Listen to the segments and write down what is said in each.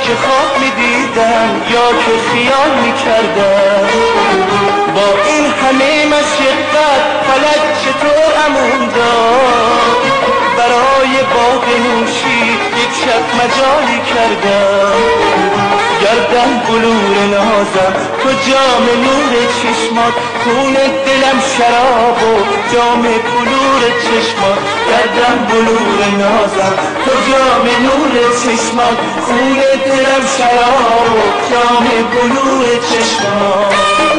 که خواب میدیدم یا که خیال میکردم، با این همه مشقت فلک چطور امان داد. برای باغ نوشی یک شب مجالی کردم، گردن بلور نازم تو جام نور چشمات، خون دلم شراب و جام بلور چشمات. گردن بلور نازم تو جام نور چشمات، خون دلم شراب و جام بلور چشمات.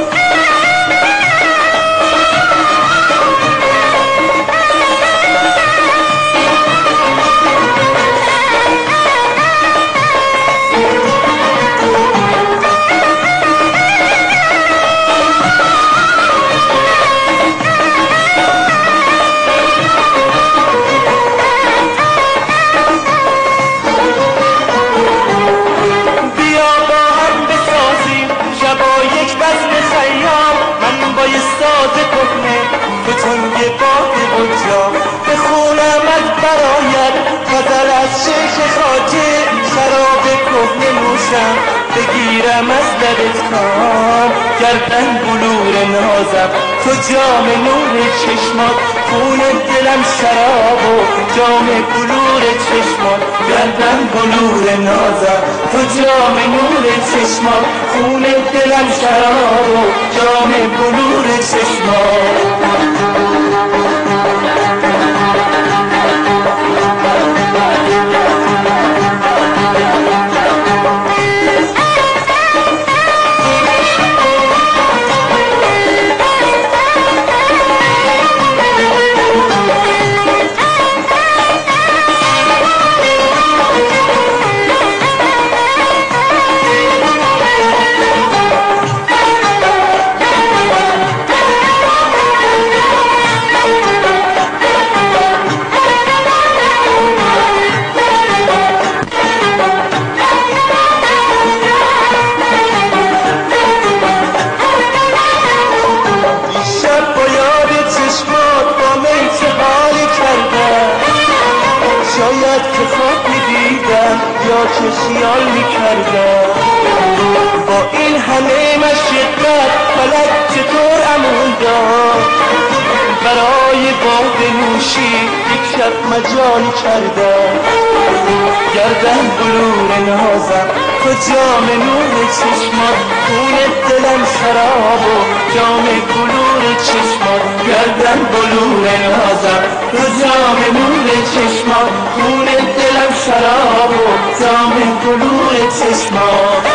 تو تنگ باد بجا بخونمت برایت غزل از شیخ خواجه، شراب کهنه نوشم بگیرم از لبت کام. گردن بلور نازم تو جام نور چشمات، خون دلم شراب و جام بلور چشمات. گردن بلور نازم تو جام نور چشمات، خون دلم شراب و جام بلور چشمات. شاید که خواب میدیدم یا که خیال میکردم، با این همه مشقت فلک چطور امان داد. برای باغ نوشی یک شب مجالی کردم، گردن بلور نازم تو جام نور چشمات، خون دلم شراب و جام بلور چشمات. گردن بلور نازم تو جام نور چشمات، خون دلم شراب و جام بلور چشمات.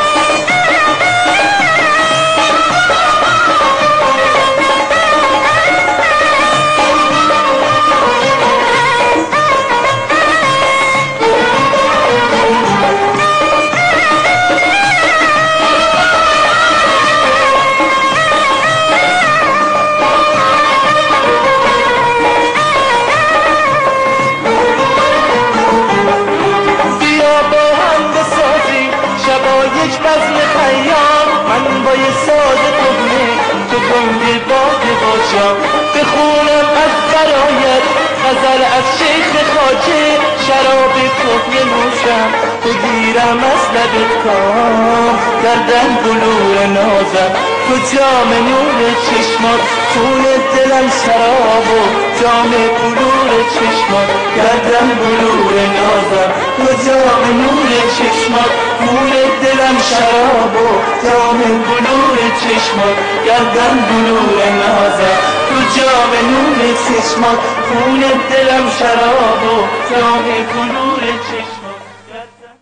یک بزم خیام من با یه ساز کهنه تو گنگ باد باشم، بخونم از برایت غزل از شیخ خواجه، شراب کهنه نوشم بگیرم از لبت کام. گردن بلور نازم تو جام نور چشمات، خون دلم شراب و جام بلور چشمات. گردن بلور نازم تو جام نور چشمات، خون دلم شراب و جام بلور چشمات. گردن بلور نازم تو جام نور چشمات، خون دلم شراب و جام بلور چشمات.